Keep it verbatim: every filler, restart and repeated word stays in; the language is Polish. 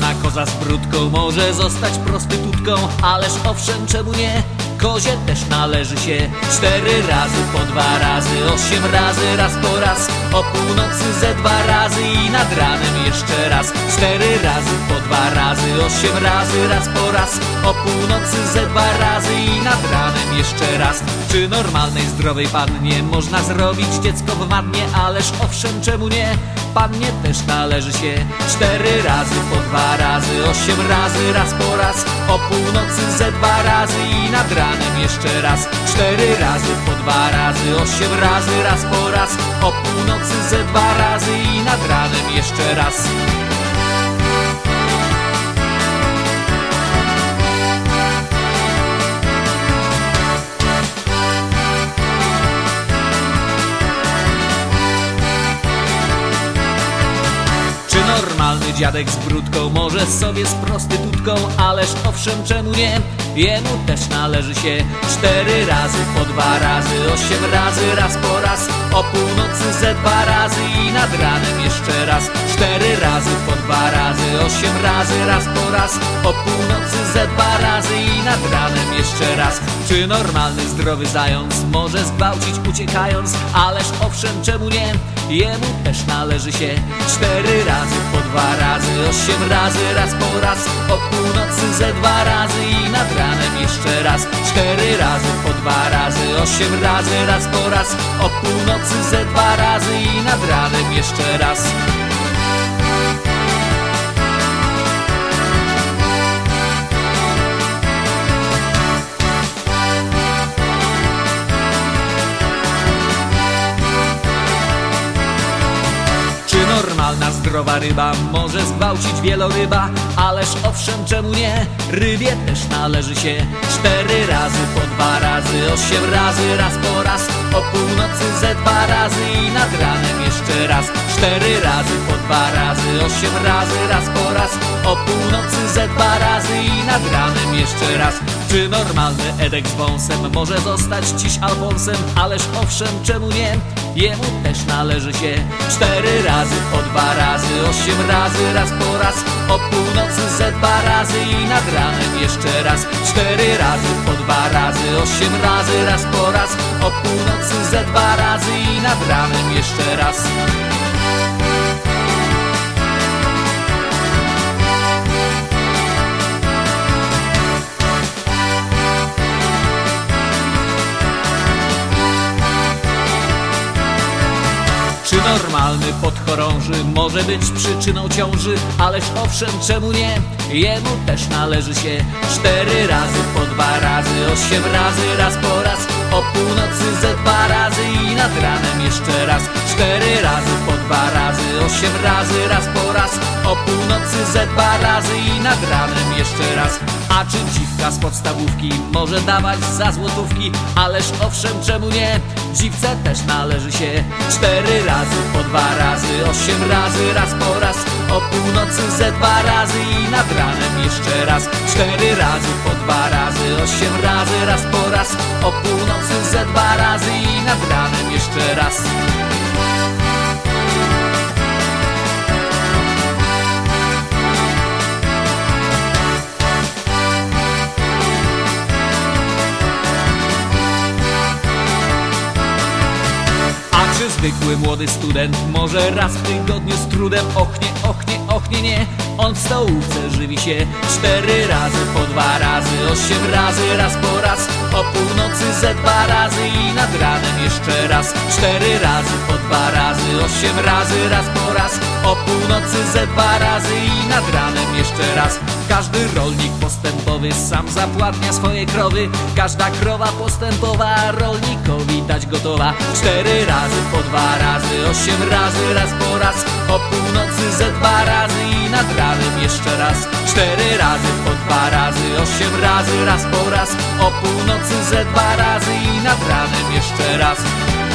Normalna koza z brudką może zostać prostytutką, ależ owszem, czemu nie? Kozie też należy się cztery razy po dwa razy, osiem razy raz po raz, o północy ze dwa razy i nad ranem jeszcze raz. Cztery razy po dwa razy, osiem razy raz po raz, o północy ze dwa razy i nad ranem jeszcze raz. Czy normalnej, zdrowej pannie można zrobić dziecko w wannie? Ależ owszem, czemu nie? Pannie też należy się cztery razy po dwa razy, osiem razy raz po raz, o północy ze dwa razy i nad ranem jeszcze raz. Cztery razy po dwa razy, osiem razy raz po raz, o północy ze dwa razy i nad ranem jeszcze raz. Normalny dziadek z brudką może sobie z prostytutką, ależ owszem, czemu nie? Jemu też należy się cztery razy po dwa razy, osiem razy raz po raz, o północy ze dwa razy i nad ranem jeszcze raz. Cztery razy po dwa razy, osiem razy raz po raz, o północy ze dwa razy i nad ranem jeszcze raz. Czy normalny, zdrowy zając może zgwałcić uciekając? Ależ owszem, czemu nie? Jemu też należy się cztery razy po dwa razy, osiem razy raz po raz, o północy ze dwa razy i nad ranem jeszcze raz. Cztery razy po dwa razy, osiem razy raz po raz, o północy ze dwa razy i nad ranem jeszcze raz. Normalna, zdrowa ryba może zgwałcić wieloryba, ależ owszem, czemu nie? Rybie też należy się cztery razy po dwa razy, osiem razy raz po raz, o północy ze dwa razy i nad ranem jeszcze raz. Cztery razy po dwa razy, osiem razy raz po raz, o północy ze dwa razy i nad ranem jeszcze raz. Czy normalny Edek z wąsem może zostać dziś Alfonsem? Ależ owszem, czemu nie? Jemu też należy się cztery razy po dwa razy, osiem razy raz po raz, o północy ze dwa razy i nad ranem jeszcze raz. Cztery razy po dwa razy, osiem razy raz po raz, o północy ze dwa razy i nad ranem jeszcze raz. Czy normalny podchorąży może być przyczyną ciąży? Ależ owszem, czemu nie? Jemu też należy się cztery razy po dwa razy, osiem razy raz po raz, o północy ze dwa razy i nad ranem jeszcze raz. Cztery razy po dwa razy, osiem razy raz po raz, o północy ze dwa razy i nad ranem jeszcze raz. A czy dziwka z podstawówki może dawać za złotówki? Ależ owszem, czemu nie? Dziwce też należy się cztery razy po dwa razy, osiem razy raz po raz, o północy ze dwa razy i nad ranem jeszcze raz. Cztery razy po dwa razy, osiem razy raz po raz, o północy ze dwa razy i nad ranem jeszcze raz. Czy zwykły młody student może raz w tygodniu z trudem ochnie, ochnie, ochnie, nie? On w stołówce żywi się cztery razy po dwa razy, osiem razy raz po raz, o północy ze dwa razy i nad ranem jeszcze raz. Cztery razy po dwa razy, osiem razy raz po raz, o północy ze dwa razy i nad ranem jeszcze raz. Każdy rolnik postępowy sam zapładnia swoje krowy, każda krowa postępowa rolnikowi dać gotowa. Cztery razy po dwa razy, osiem razy raz po raz, o północy ze dwa razy i nad ranem jeszcze raz. Cztery razy po dwa razy, osiem razy raz po raz, o północy ze dwa razy i nad ranem jeszcze raz.